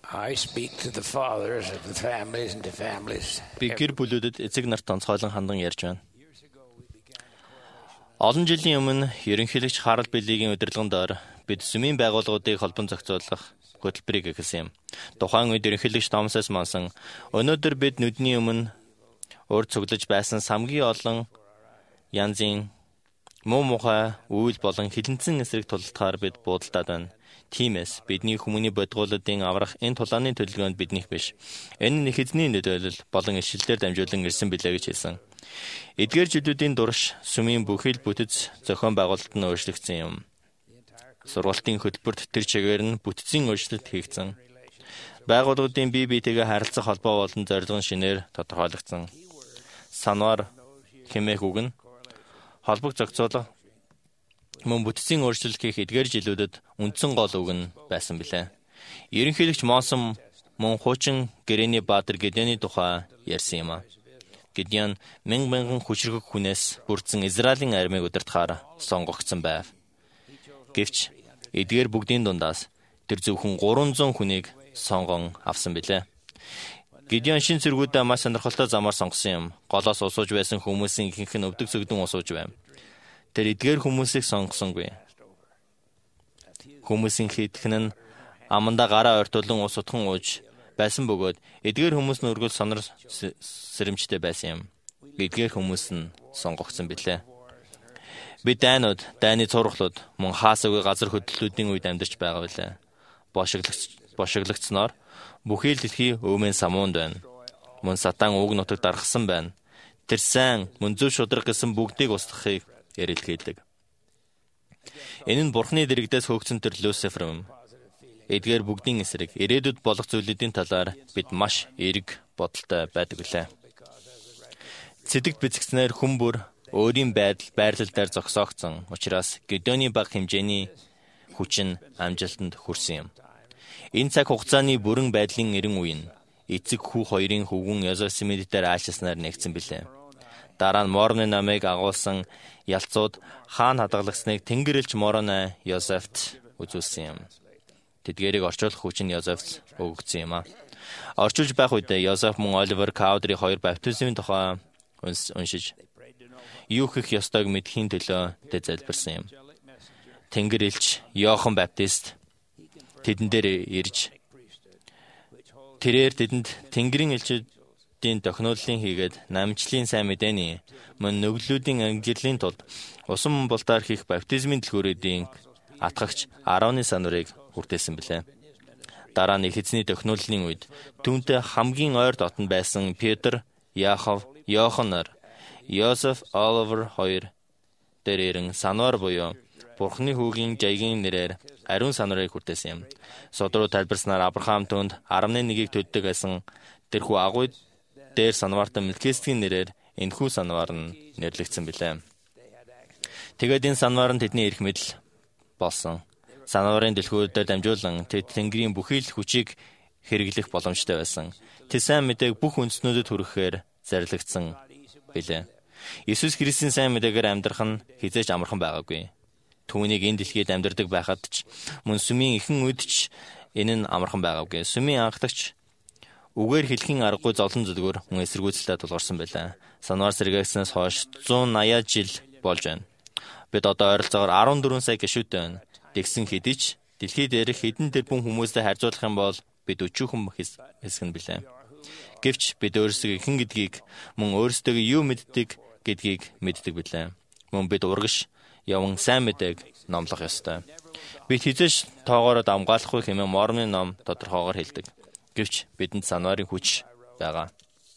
I speak to the fathers of the families and to families. Би гэр бүлүүдэд эцэг нарт тонцойлон хандан ярьж байна. Олон жилийн өмнө ерөнхийлөгч Харалт Билигийн удирдлагын доор бид сүмийн байгууллагуудыг холбон зохицуулах хөтөлбөрийг эхэлсэн юм. Тухайн үед ерөнхийлөгч Томас С. Монсон өнөөдөр бид нүдний өмнө урд цуглаж байсан самгийн олон янзын муу мухай үйл болон хилэнцэн эсрэг тултахаар бид буудалдаад байна. Тиймээс бидний хүмүүний бодгуулалтын аврах энэ тулааны төлөвлөгөөнд биднийх биш. Энэ нь эзний нөлөөлөл болон ишилдээр дамжуулан ирсэн билээ гэж хэлсэн. Эдгээр жилүүдийн дурш сүмийн бүхэл бүтэц зохион байгуулалт нь өөрчлөгдсөн юм. Сургалтын хөтөлбөрт тэр чигээр нь бүтцийн өөрчлөлт хийгдсэн. Байгууллагуудын бие биетэйгээ харилцах холбоо болон зорилго нь шинээр тодорхойлогдсон. Санвар хэмээх үг нь холбог зохицуулах мөн бүтцийн өөрчлөлт хийх эдгээр жилүүдэд үндсэн гол үг нь байсан билээ. Ерөнхийлөгч Монсон мөн хуучин Гэрэний Баатар Гидеоны тухай ярьсан юм а. Гидеон мянган хүчрэг хүнээс бүрдсэн Израилийн армийг удирдахаар сонгогдсон байв. Гэвч эдгээр бүгдийн дундаас тэр зөвхөн 300 хүнийг сонгон авсан билээ. Гидеон шин цэргүүдээ маш сонирхолтой замаар сонгосон юм. Голоос усууж байсан хүмүүсийн ихэнх нь өвдөг сөгдөн усууж байв. Тэр эдгээр хүмүүсийг сонгосонгүй. Хүмүүсийн хэдхэн нь амандаа гараа ойртуулан ус утхан ууж байсан бөгөөд эдгээр хүмүүс нь өргөл сонор сэрэмжтэй байсан юм. Эдгээр хүмүүс нь сонгогдсон билээ. Бид дайнууд, дайны цурхлууд мөн хаасаагүй газар хөдлөлтүүдийн үед амьдарч байгаа билээ. Бошиглогдсноор бүхий л дэлхий өвмэн самуунд байна. Мөн сатан уг нутаг дарахсан байна. Тэр сайн мөн зөв шудраг гэсэн бүгдийг устгахыг ярилхийдэг. Энэ нь Бурхны дэрэгдээс хөөгцөн тэр Люцифер юм. Эдгээр бүгдийн эсрэг ирээдүйд болох зүйлүүдийн талаар бид маш эерэг бодолтой байдаг билээ. Цэдэгт бэлтгэснээр хүн бүр өөрийн байрлал дээр зогсоогдсон учраас Гидеоны бага хэмжээний хүч нь амжилтанд хүрсэн юм. Энэ цаг хугацааны бүрэн байдлын эрен үе нь эцэг хүү хоёрын хөвгүн Йозеф дээр айлшснаар нэгдсэн билээ. Дараа нь Морны намыг агуулсан ялцууд хаан хадгалагсныг Тэнгэрэлч Морона Йозефт үзүүлсэн юм. Тэдгээрийг орчуулах хүч нь Йозефт өгөгдсөн юм а. Орчуулж байх үед Йозеф мөн Оливер Каудри хоёр баптизмын тухай уншиж юу хийх ёстойг мэдхийн төлөө тэд залбирсан юм. Тэнгэрэлч Иохан Баптист тэдэн дээр ирж тэрээр тэдэнд Тэнгэрийн элчүүдийн тохиолдлын хийгээд намжлын сайн мэдээний мөн нүглүүдийн ангилын тулд усан бултаар хийх баптизмын дэлгүүрүүдийн атгагч 10 санварыг хүртээсэн билээ. Дараа нь эзний тохиолдлын үед түүнтэй хамгийн ойр дотн байсан Петр, Яаков, Йоханнар, Йозеф, Оливер хоёр дээрэн санвар буюу Бурхны хүүгийн жаягийн нэрээр ариун санварыг хүртээсэн юм. Судруу тайлбарснаар Авраам түүнд 11-ийг төддөг байсан тэрхүү агуйд дээр санвартан Мелкиседекийн нэрээр энэхүү санвар нь нэрлэгдсэн билээ. Тэгээд энэ санвар нь тэдний эрх мэдэл болсон. Санварын дэлгүүрээр дамжуулан тэд Тэнгэрийн бүхий л хүчийг хэрэглэх боломжтой байсан. Тэд сайн мэдээг бүх үндэстнүүдэд хүрэхээр зарлигдсан билээ. Иесус Христийн сайн мэдээгээр амьдрах нь хизээч амархан байгаагүй. Түүнийг энэ дэлхийд амьдардаг байхад ч мөн сүмийн ихэнх үед ч энэ нь амархан байгаагүй. Сүмийн анхдагч үгээр хэлхийн аргагүй зовлон зүдгөр мөн эсэргүүцэлтэй тулгарсан байлаа. Санвар сэргээснээс хойш 180 жил болж байна. Бид одоо ойролцоогоор 14 сая гишүүтэй байна. Тэгсэн хэдий ч дэлхий дээрх хэдэн тэрбум хүмүүстэй харьцуулах юм бол бид өчүүхэн хэсэг нь билээ. Гэвч бид өөрсдөө хэн гэдгийг мөн өөрсдөө юу мэддэг гэдгийг мэддэг билээ. Мөн бид урагш яван сайн мэдээг номлох ёстой. Бид хизээш тоогоороо дамгаалахгүй хэмээн Морны ном тодорхойгоор хэлдэг. Гэвч бидэнд санварын хүч байгаа.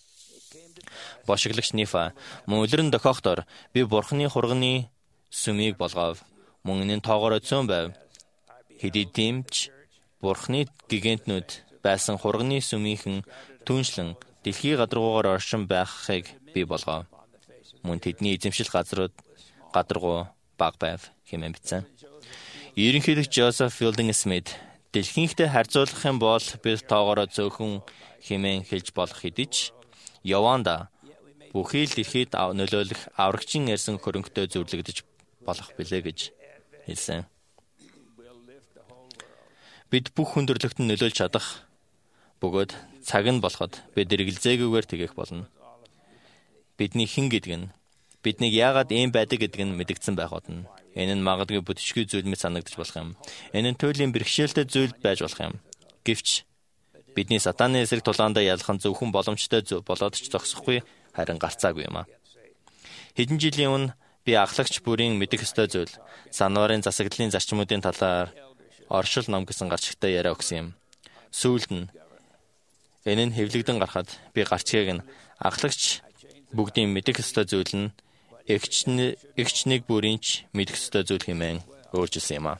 Бошиглагч Нифа мөн үлрэн дохиохдоор би Бурхны хурганы сүмийг болгов. Мөн энэ тоогоороо зөөн байв. Хэдий дэмж Бурхны гигантнүүд байсан хурганы сүмийнхэн түншлэн дэлхий гадаргуугаар оршин байхыг би болгов. Мөн тэдний эзэмшил гадаргуу баг байв хэмээн бичсэн. Ерөнхийлөгч Жозеф Филдинг Смит дэлхийгтэй харьцуулах юм бол бид тоогоороо зөөхөн хэмээн хэлж болох хэдий ч Яванда бүхий л дэлхийд нөлөөлөх аврагчийн ярьсан хөрөнгөтэй зөвлөгдөж болох билээ гэж хэлсэн. Бид бүх хүндрэлтэд нөлөөлж чадах Бөгөөд цаг нь болоход бид эргэлзээгүйгээр тэгэх болно. Бидний хэн гэдэг нь биднийг яагаад ийм байдаг гэдэг нь мэдэгдсэн байх болно. Энэ нь магадгүй бүтшгүй зүйл мэт санагдаж болох юм. Энэ нь туйлын бэрхшээлтэй зүйл байж болох юм. Гэвч бидний сатаны эсрэг тулаандаа ялах нь зөвхөн боломжтой болоод ч зогсохгүй харин гарцаагүй юм а. Хэдэн жилийн өмнө би ахлагч бүрийн мэдэх ёстой зүйл санварын засаглалын зарчмуудын талаар оршил ном гэсэн гарчигтай яриа өгсөн юм. Сүүлд нь энэ нь хэвлэгдэн гарахад би гарчгийг нь ахлагч бүгдийн мэдэх ёстой зүйл нь эгч нэг бүрийнч мэдэх ёстой зүйл хэмээн өөрчилсөн юм а.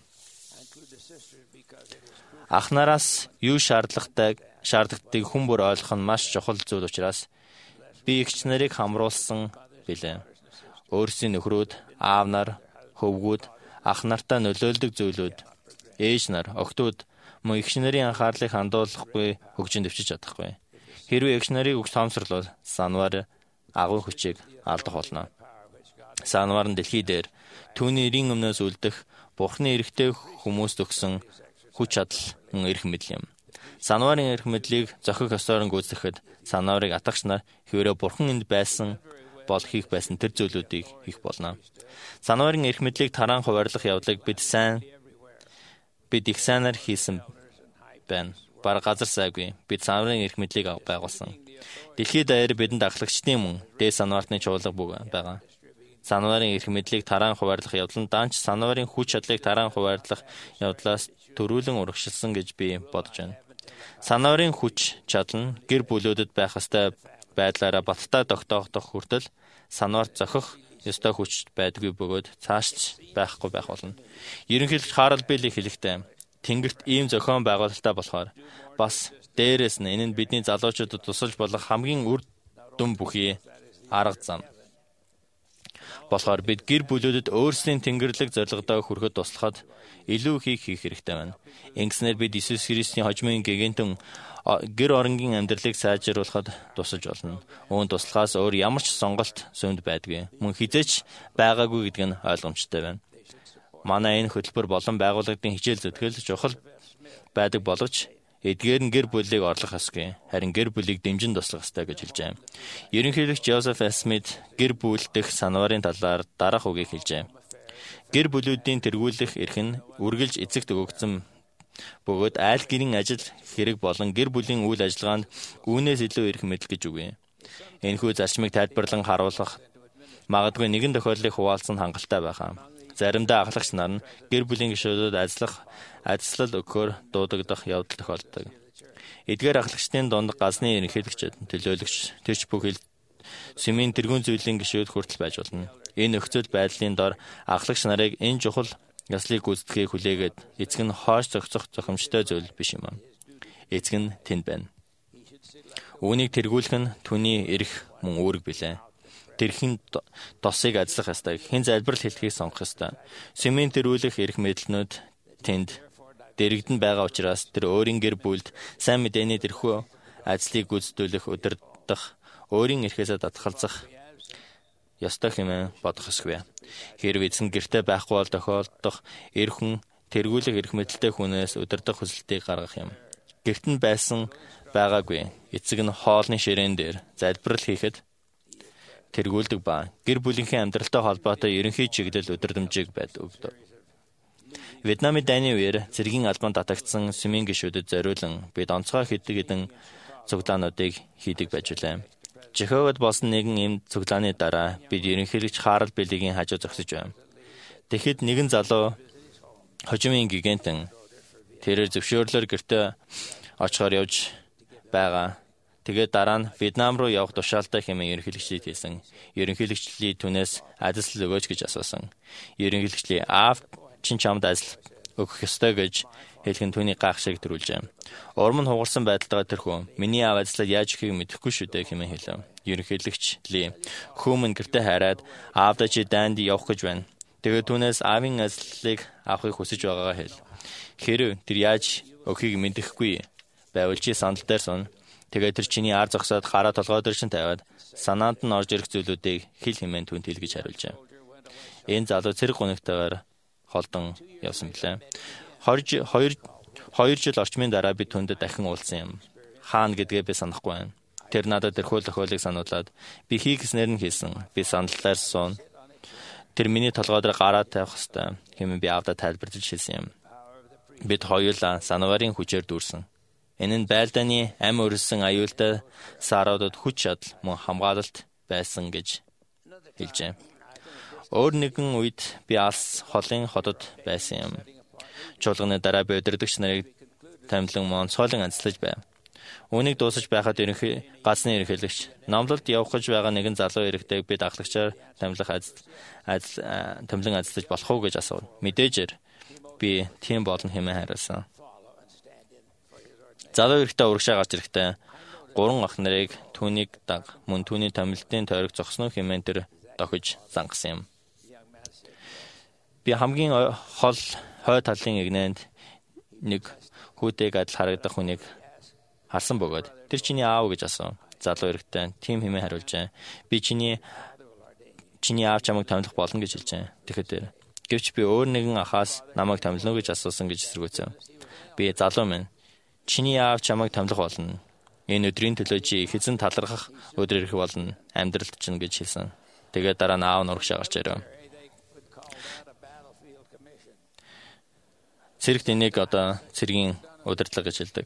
Ах нараас юу шаардлагатайг хүн бүр ойлгох нь маш чухал зүйл учраас би эгч нарыг хамруулсан билээ. Өөрсдийн нөхрүүд, аав нар, хөвгүүд, ах нартай нөлөөлдөг зүйлүүд, ээж нар, охтууд мөн эгч нарын анхаарлыг хандуулахгүй хөгжин дэвшиж чадахгүй. Хэрвээ эгч нарыг өгч тоомсорлол санвар агуу хүчийг алдах болно. Санвар нь дэлхий дээр түүний эрийн өмнөөс үлдэх Бурхны эрэгтэй хүмүүст өгсөн хүч чадал мөн эрх мэдэл юм. Санварын эрх мэдлийг зохих ёсоор гүйцэтгэхэд санварыг атгагч нар хэвээрээ Бурхан энд байсан бол хийх байсан тэр зүйлүүдийг хийх болно. Санварын эрх мэдлийг тараан хуваарлах явдлыг бид их сайнаар хийсэн байна. Бараг газар сайгүй бид санварын эрх мэдлийг байгуулсан. Дэлхийд даяар бидэнд ахлагчдын мөн дээд санваартны чуулга байгаа. Санварын эрх мэдлийг тараан хуваарлах явдал нь даанч санварын хүч чадлыг тараан хуваарлах явдлаас төрүүлэн урагшилсан гэж би бодож байна. Санварын хүч чадал нь гэр бүлүүдэд байх ёстой байдлаараа баттай тогтоох хүртэл санварт зохих ёстой хүч байдгүй бөгөөд цаашч байхгүй байх болно. Ерөнхийдөө Харалт Билли хэлэхдээ Тэнгэрт ийм зохион байгуулалттай болохоор бас дээрээс нь энэ нь бидний залуучуудад тусалж болох хамгийн үр дүн бүхий арга зам. Болохоор бид гэр бүлүүдэд өөрсдийн тэнгэрлэг зорилгодоо хүрэхэд туслахад илүү хийх хэрэгтэй байна. Ингэснээр бид Иесус Христийн хожмын гэгэнтэн гэр оронгийн амьдралыг сайжруулахад тусалж болно. Үүн туслахаас өөр ямар ч сонголт сүмд байдгүй. Мөн хизээч байгаагүй гэдэг нь ойлгомжтой байна. Манай энэ хөтөлбөр болон байгууллагын хичээл зүтгэл чухал байдаг боловч эдгээр нь гэр бүлийг орлох ёсгүй. Харин гэр бүлийг дэмжин туслах ёстой гэж хэлж байна. Ерөнхийлөгч Жозеф Смит гэр бүлдэх санварын талаар дараах үгийг хэлжээ. Гэр бүлүүдийн тэргүүлэх эрх нь үргэлж эцэгт өгөгдсөн бөгөөд айл гэрийн ажил хэрэг болон гэр бүлийн үйл ажиллагаанд үүнээс илүү эрх мэдэл гэж үгүй. Энэхүү зарчмыг тайлбарлан харуулах магадгүй нэгэн тохиолдлыг хуваалцсан хангалттай байгаа. Заримдаа ахлагч нар нь гэр бүлийн гишүүдэд ажиллал өгөхөөр дуудагдах явдал тохиолддог. Эдгээр ахлагчдын дунд газны ерөнхийлөгчд, төлөөлөгч, тэрч бүхэл сүмийн тэргүүн зүйлийн гишүүд хүртэл байж болно. Энэ нөхцөл байдлын дор ахлагч нарыг энэ чухал ёслыг гүйцэтгэхийг хүлээгээд эцэг нь хоош зохицох зохимжтой зүйл биш юм. Эцэг нь тэнд байна. Үүнийг тэргүүлэх нь түүний эрх мөн үүрэг билээ. Тэрхийн тосыг ажиллах ёстой. Хэн залбирал хэлхийг сонгох ёстой. Сүмийн тэргүүлэх эрх мэдлнүүд тэнд дэрэгдэн байгаа учраас тэр өөрийн гэр бүлд сайн мэдээний тэрхүү ажлыг гүйцэтгүүлэх, удирдах, өөрийн эрхээсээ татгалзах ёстой хэмээн бодох ёсгүй. Хэрвээ эзэн гэртээ байхгүй бол тохиолдох эрх хүн тэргүүлэх эрх мэдэлтэй хүнээс удирдах хүсэлтийг гаргах юм. Гэрт нь байсан байгаагүй. Эцэг нь хоолны ширээн дээр залбирал хийхэд тэргүүлдэг ба гэр бүлийнхээ амьдралтай холбоотой ерөнхий чиглэл өдөрдмжийг байдаг. Вьетнамын дайны үеэр цэргийн албанд татагдсан сүмийн гишүүдэд зориулан бид онцгой хэдэн цуглаануудыг хийдэг байж үлээ. Жиховод болсон нэгэн ийм цуглааны дараа бид ерөнхийлөгч Харалт Биллигийн хажуу зогсож байна. Тэгэхэд нэгэн залуу хожимын гигантэн тэрээр зөвшөөрлөөр гэртээ очихоор явж байгаа. Тэгээд дараа нь Вьетнам руу явах тушаалтай хэмээн ерөнхийлөгчид хэлсэн. Ерөнхийлөгчлийн түнээс ажил өгөөч гэж асуусан. Ерөнхийлөгчлийн аав чин чамд ажил өгөх ёстой гэж хэлхэн түүний гайхшиг төрүүлжээ. Урам нь хугарсан байдалтай тэр хүн миний аав ажлаа яаж өгөхийг мэдэхгүй шүү дээ хэмээн хэлв. Ерөнхийлөгч Ли хүмүүн гэртээ хараад аавдаа чи дайнд явах гэж байна. Тэгээд түүнээс аавын ажлыг авахыг хүсэж байгаагаа хэл. Хэрв тэр яаж өгөхийг мэдэхгүй байвал чи сандал дээр сун. Тэгээд тэр чиний ар зогсоод хараа толгой дээр чинь тавиад санаанд нь орж ирэх зүйлүүдийг хэл хэмээн түнт хэлгэж хариулжээ. Энэ залуу цэрэг гунигтайгаар холдон явсан билээ. 2 жил орчмын дараа би түндэд дахин уулзсан юм. хаана гэдгээ би санахгүй байна. Тэр надад тэрхүү тохиолыг сануулад би хийх гэснээр нь хийсэн. Би сандалтаар суун. Тэр миний толгой дээр гараа тавих хэвээр хэмээн би аавда тайлбарлаж хэлсэн юм. Бид хоёулаа санаварын хүчээр дүүрсэн. Энэ нь байлдааны ам өрсөн аюултай сааруудад хүч чадал мөн хамгаалалт байсан гэж хэлжээ. Өөр нэгэн үед би алс холын хотод байсан юм. Чуулганы дараа би өдөрдөгч нарыг тамилан монцоолон анцлаж байв. Үүнийг дуусаж байхад газны ерөнхийлөгч номлолд явах гэж байгаа нэгэн залуу эрэгтэйг би даглагчаар тамилан ажиллаж болох уу гэж асуув. Мэдээжээр би тийм болно хэмээн хариулсан. Залуу эрэгтэй урагшаа гарч ирэхдээ 3 ах нарыг түүнийг даг мөн түүний тамилтын тойрог зогсноо хэмээн тэр дохиж зангасан юм. Би хамгийн хол хой талын игнэнд нэг хүүтэйг адил харагдах хүнийг харсан бөгөөд тэр чиний аав гэж асуув. Залуу эрэгтэй тийм хэмээн хариулжээ. Би чиний аав чамайг томилох болно гэж хэлжээ. Тэгэхэд гэвч би өөр нэгэн ахаас намайг томилно гэж асуусан гэж эсэргүүцэв. Би залуу минь чиний аав чамайг томилох болно. Энэ өдрийн төлөө чи их эзэн талархах өдөр ирэх болно. Амьдралд чинь гэж хэлсэн. Тэгээд дараа нь аав нурагшаа гарч ирэв. Цэрэгт энийг цэргийн удирдлага гэж хэлдэг.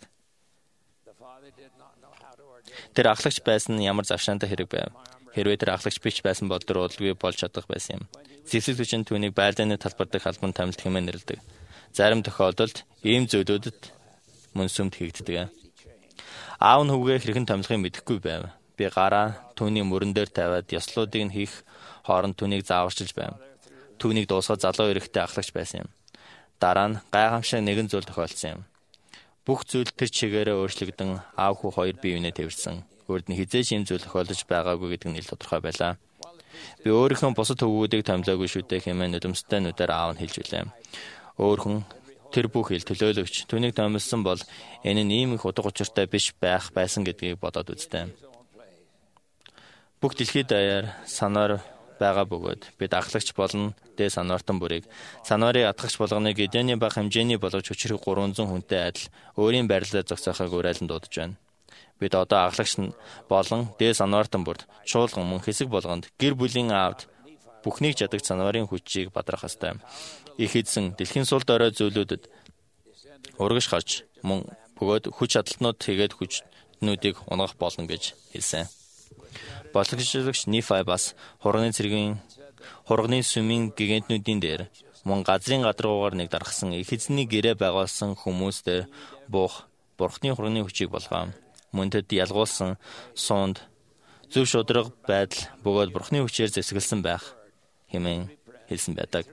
Тэр ахлагч байсан нь ямар завшаантай хэрэг байв. Хэрвээ тэр ахлагч бич байсан бол тэр удалгүй болж чадах байсан юм. Зэвсэгчийн түүнийг байлдааны талбар дэх албан томилт хэмээн нэрлэдэг. Зарим тохиолдолд ийм зүйлүүдэд мөн сүмд хийгддэг. Аав нь хүүгээ хэрхэн томилохыг мэдэхгүй байв. Би гараа түүний мөрөн дээр тавиад ёслуудыг нь хийх хооронд түүнийг зааварчилж байв. Түүнийг дуусгаад залуу эрэгтэй ахлагч байсан юм. Дараа нь гайхамшиг нэгэн зүйл тохиолдсон юм. Бүх зүйл тэр чигээрээ өөрчлөгдөн аав хүү хоёр бие биенээ тэрсэн. Өөрөд нь хизээч ийм зүйл тохиолдож байгаагүй гэдэг нь ил тодорхой байлаа. Би өөрийнхөө бусад хөвгүүдийг томилоогүй шүү дээ хэмээн нулимстай нүдээр аав нь хэлж билээ. Өөр хүн тэр бүх ил төлөөлөгч түүнийг томилсон бол энэ нь ийм их утга учиртай биш байсан гэдгийг бодоод үзтээ. Бүх дэлхийд даяар санаар байгаа бөгөөд бид ахлагч болон дэ санвартан бүрийг санварын атгагч болгоны Гидеоны бага хэмжээний боловч хүчрэг 300 хүнтэй адил өөрийн байрлалаа зогсоохыг уриалан дуудаж байна. Бид одоо ахлагч болон дэ санвартан бүрд чуулган мөн хэсэг болгонд гэр бүлийн аавд бүхнийг чадагч санварын хүчийг бадрах ёстой. Их эзэн дэлхийн сул дорой зүйлүүдэд урагш гарч мөн бөгөөд хүч чадалтнууд тэгээд хүчнүүдийг унгах болно гэж хэлсэн. Бодлогочлогч Нифай бас хурганы сүмийн гигантнүүдийн дээр мөн газрын гадаргуугаар нэг дарахсан их эзний гэрээ байгуулсан хүмүүстээр бурхны хурганы хүчийг болгоо. Мөн тэд ялгуулсан суунд зөв шударга байдал бөгөөд бурхны хүчээр зэвсгэлсэн байх хэмээн хэлсэн байдаг.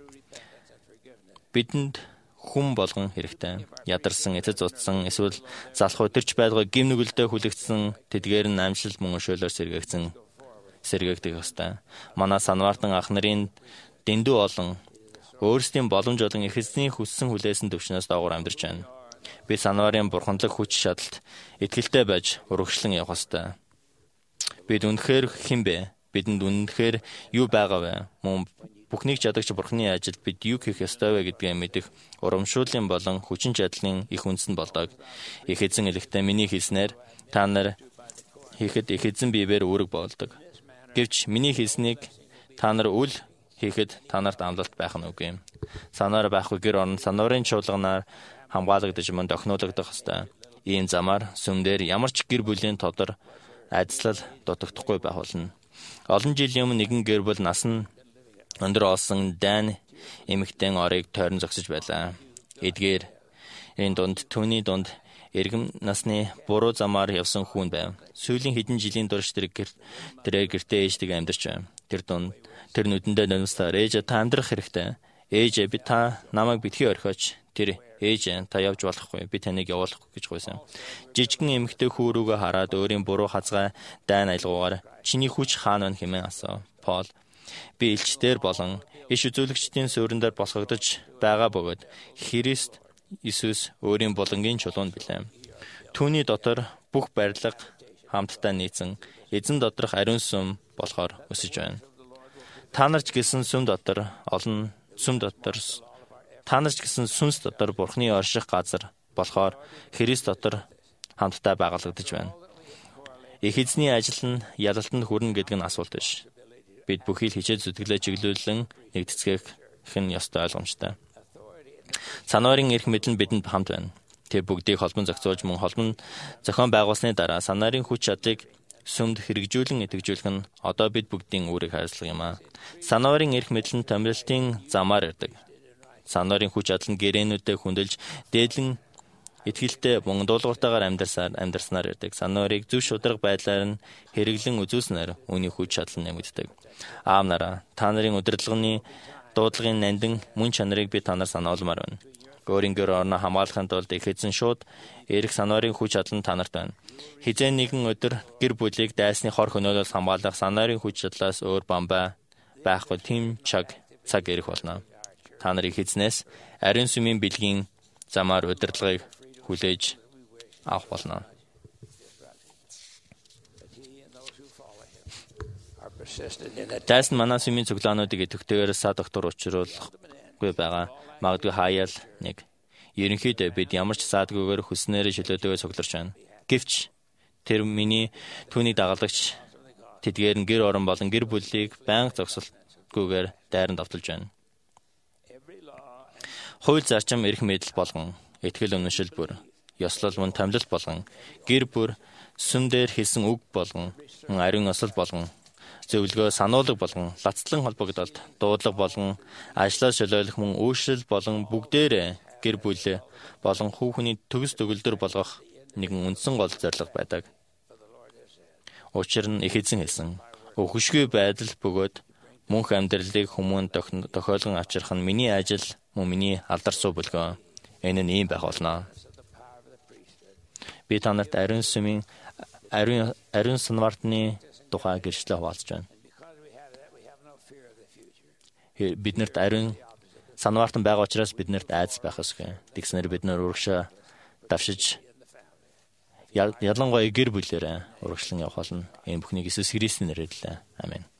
Бидэнд хүн болгон хэрэгтэй. Ядарсан, эцэд зутсан, эсвэл залхуу төрч байлгүй гим нүгэлдээ хүлэгдсэн тэдгээр нь амжилт мөн өшөөлөөр сэргээгдэх ёстой. Манай санвартан ах нарын дэндүү олон өөрсдийн боломж олон их эзний хүссэн хүлээсэн төвчнөөс доогуур амьдарч байна. Би санварын бурханлаг хүч чадалт итгэлтэй байж урагшлан явах ёстой. Бид үнэхээр хэн бэ? Бидэнд үнэхээр юу байгаа вэ? Мөн бүхнийг чадагч бурхны ажилд бид юу хийх ёстой вэ гэдгээ мэдэх урамшууллын болон хүчин чадлын их үндэс нь болдог. Их эзэн элэгтэй миний хэлснээр та нар хийхэд их эзэн биеэр үүрэг болдог. Гэвч миний хэлснийг та нар үл хийхэд та нарт амлалт байх нь үгүй юм. Санаар байхгүй гэр орон санварын чуулганаар хамгаалагдаж мөн тохиноологдох ёстой. Ийм замаар сүмдэр ямар ч гэр бүлийн тодор айдслал дутагдахгүй байх болно. Олон жилийн өмнө нэгэн гэр бүл насан өндөр олсон Дан эмэгтэй орыг тойрон зогсож байлаа. Эдгээр энэ дунд түүний дунд эргэм насны буруу замаар явсан хүн байв. Сүүлийн хэдэн жилийн турш тэр гэртээ ээжтэйг амьдарч байв. Тэр нүдэндээ нулимсаар ээж та амьдрах хэрэгтэй. Ээж би та намайг битгий орхиоч. Тэр ээж та явж болохгүй. Би таныг явуулахгүй гэж гуйсан. Жижигэн эмэгтэй хүү рүүгээ хараад өөрийн буруу хазгай Дан аялгуугаар чиний хүч хаана вэ хэмээн асуув. Пол би элчдэр болон иш үзүүлэгчдийн суурьнаар босгогдож байгаа бөгөөд Христ Иесус өөрийн булангийн чулуунд билээ. Түүний дотор бүх барилга хамтдаа нийцэн эзэн доторх ариун сүм болохоор өсөж байна. Та нарч гэсэн сүнс дотор бурхны орших газар болохоор Христ дотор хамтдаа байгуулагдаж байна. Их эзний ажил нь ялалтанд хүрнэ гэдэг нь асуулт биш. Бид бүхий л хичээл зүтгэлээ чиглүүлэн нэгдэцгээх нь ёстой ойлгомжтой. Санаарын эрх мэдэл нь бидэнд хамт байна. Тэр бүгдийг холбон зохицуулж мөн холбон зохион байгуулсны дараа санаарын хүч чадлыг сүмд хэрэгжүүлэн идэвхжүүлэх нь одоо бид бүгдийн үүрэг хариуцлага юм аа. Санаарын эрх мэдэл нь томилолтын замаар ирдэг. Санаарын хүч чадал нь гэрээнүүдэд хүндэлж дээдлэн итгэлтэй мөн дуулууртайгаар амьдарснаар ирдэг. Санаорыг зөв шударга байдлаар нь хэрэглэн үзүүлснээр үүний хүч чадал нь нэмэгддэг. Аав нараа, та нарын удирдлагын дуудлагын нандин мөн чанарыг би та нар сануулмаар байна. Өөрийн гэр орноо хамгаалахын тулд их эзэн шууд эрх санаарын хүч чадал нь та нарт байна. Хизээ нэгэн өдөр гэр бүлийг дайсны хор хөнөөлөөс хамгаалах санаарын хүч чадлаас өөр бамбай байхгүй тийм цаг ирэх болно. Та нарыг эзнээс ариун сүмийн бэлгийн замаар удирдлагыг хүлээж авах болно. Дайсан манай сүмийн цуглаануудыг идэвхтэйгээр сад доктор учруулахгүй байгаа. Магадгүй хаяал нэг. Ерөнхийдөө бид ямар ч саадгүйгээр хүснээр шилөөдөө цугларч байна. Гэвч тэр миний түүнийг дагалдагч тэдгээр нь гэр орон болон гэр бүлийг байнга зогсолтгүйгээр дайран давталж байна. Хууль зарчим эрх мэдэл болгон итгэл үнэмшил бүр ёслол мөн томилолт болгон гэр бүл сүм дээр хэлсэн үг болгон ариун осол болгон зөвлөгөө сануулга болгон лацтлан холбогдолт дуудлага болгон ажлаа шөлөөлөх мөн үйлчлэл болон бүгдээрээ гэр бүл болон хүүхний төгс төгөлдөр болгох нэгэн үндсэн гол зорилго байдаг. Учир нь их эзэн хэлсэн. Өхөшгүй байдал бөгөөд мөнх амьдралыг хүмүүн тохиолгон авчрах нь миний ажил мөн миний алдар суу бөлгөө. Энэ нь ийм байх болно. Би та нарт ариун сүмийн ариун санвартны тухай гэрчлэл хуваалцж байна. Биднэрт ариун санвартан байгаа учраас биднэрт айдас байх ёсгүй. Тэгснээр бид нар урагшаа давшиж ялангуяа гэр бүлээрээ урагшлан явах болно. Энэ бүхнийг Иесус Христийн нэрээр. Амен.